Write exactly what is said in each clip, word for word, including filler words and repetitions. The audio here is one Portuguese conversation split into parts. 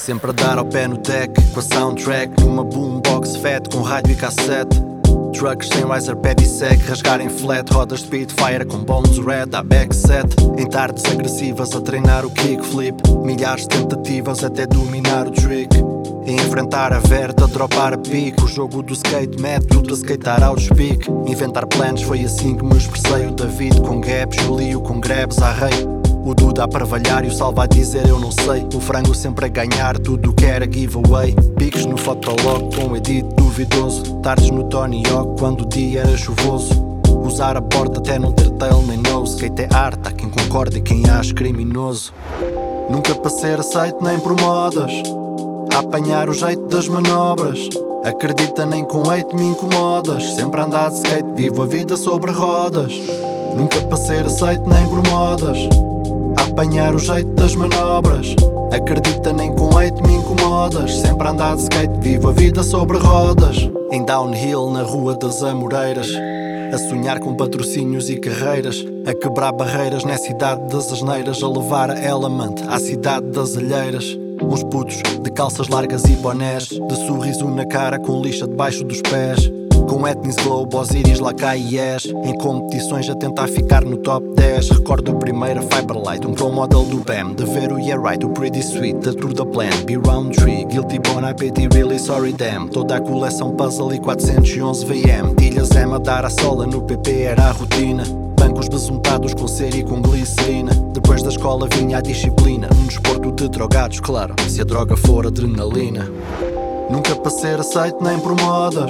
Sempre a dar ao pé no deck, com a soundtrack numa boombox fat com rádio e cassete. Trucks sem riser pad e sec, rasgar em flat, rodas de Spitfire com bones red à backset. Em tardes agressivas a treinar o kickflip, milhares de tentativas até dominar o trick. E enfrentar a verta, dropar a pique, o jogo do skate, método de skatear ao speak. Inventar planos foi assim que me expressei. O David com gaps, o Leo com grabs à rei. O Duda a parvalhar e o Salva a dizer eu não sei. O frango sempre a ganhar tudo o que era giveaway. Piques no fotolog com edit duvidoso. Tardes no Tony Hawk quando o dia era chuvoso. Usar a borda até não ter tail nem nose. Skate é arte, há quem concorde e quem acha criminoso. Nunca para ser aceito nem por modas, a apanhar o jeito das manobras. Acredita nem com hate me incomodas. Sempre a andar de skate, vivo a vida sobre rodas. Nunca para ser aceito nem por modas, a apanhar o jeito das manobras. Acredita nem com hate me incomodas. Sempre a andar de skate, vivo a vida sobre rodas. Em downhill na rua das Amoreiras, a sonhar com patrocínios e carreiras, a quebrar barreiras na cidade das asneiras, a levar a Element à cidade das alheiras. Uns putos de calças largas e bonés, de sorriso na cara com lixa debaixo dos pés. Com Ethnics Globe, Osiris, Lakai e Yes, em competições a tentar ficar no top dez. Recordo a primeira Fiberlight, um pro model do B A M, de ver o Yeah Right, o Pretty Sweet, da True the Plan, Be Round Tree, Guilty Bone, I Pity Really Sorry Damn. Toda a coleção puzzle e quatrocentos e onze V M. Tilhas M a dar a sola, no P P era a rotina. Bancos besuntados com cera e com glicerina. Depois da escola vinha a disciplina, um desporto de drogados, claro, se a droga for adrenalina. Nunca para ser aceito nem por modas,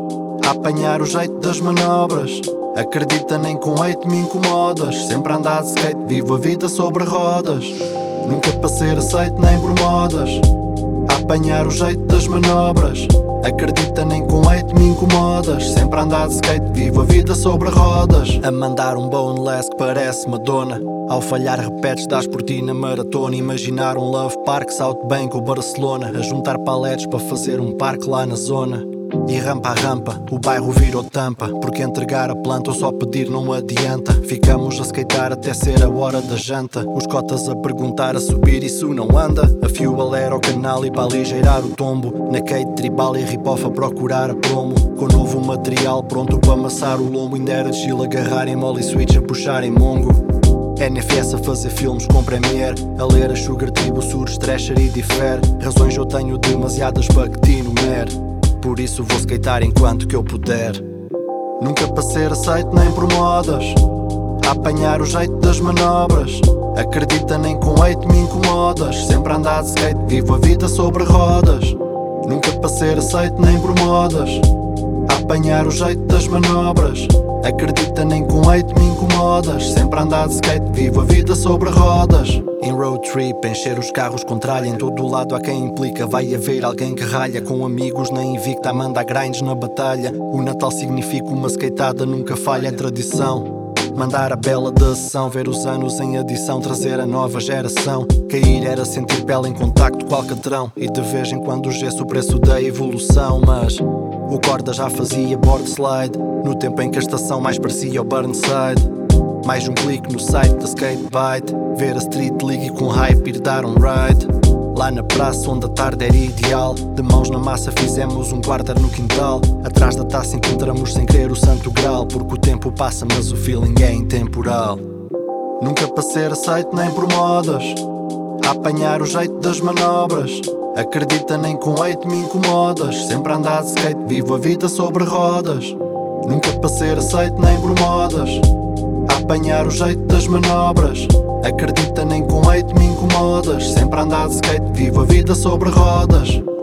a apanhar o jeito das manobras. Acredita nem com hate me incomodas. Sempre a andar de skate, vivo a vida sobre rodas. Nunca para ser aceito nem por modas, a apanhar o jeito das manobras. Acredita nem com hate me incomodas. Sempre a andar de skate, vivo a vida sobre rodas. A mandar um boneless que parece Madonna. Ao falhar repetes, dás por ti na maratona. Imaginar um Love Park, South Bank ou Barcelona. A juntar paletes para fazer um parque lá na zona. E rampa a rampa, o bairro virou tampa. Porque entregar a planta ou só pedir não adianta. Ficamos a skatear até ser a hora da janta. Os cotas a perguntar a subir, isso não anda. A fuel era o canal e para aligeirar o tombo. Na Kate tribal e rip-off a procurar a promo. Com novo material pronto para amassar o lombo. Ainda era chill agarrar em molly switch a puxar em mongo. N F S a fazer filmes com Premiere, a ler a Sugar Tribo, Surge, Thrasher e Differ. Razões eu tenho demasiadas para que te enumere, por isso vou skatear enquanto que eu puder. Nunca para ser aceito nem por modas, a apanhar o jeito das manobras. Acredita nem com hate me incomodas. Sempre a andar de skate, vivo a vida sobre rodas. Nunca para ser aceito nem por modas, a apanhar o jeito das manobras. Acredita nem com hate me incomodas. Sempre a andar de skate, vivo a vida sobre rodas. Em road trip, encher os carros com tralha. Em todo lado há quem implica, vai haver alguém que ralha. Com amigos na invicta, a mandar grinds na batalha. O Natal significa uma skateada, nunca falha, é tradição. Mandar a bela da sessão, ver os anos em adição, trazer a nova geração. Cair era sentir pele em contacto com alcatrão. E de vez em quando o gesso o preço da evolução. Mas o corda já fazia board slide, no tempo em que a estação mais parecia o Burnside. Mais um clique no site da Skatebite, ver a Street League com hype ir dar um ride. Lá na praça onde a tarde era ideal, de mãos na massa fizemos um quarter no quintal. Atrás da taça encontramos sem querer o santo grau, porque o tempo passa mas o feeling é intemporal. Nunca para ser aceito nem por modas, a apanhar o jeito das manobras. Acredita nem com hate me incomodas. Sempre a andar de skate, vivo a vida sobre rodas. Nunca para ser aceito nem por modas, a apanhar o jeito das manobras. Acredita nem com hate me incomodas. Sempre a andar de skate, vivo a vida sobre rodas.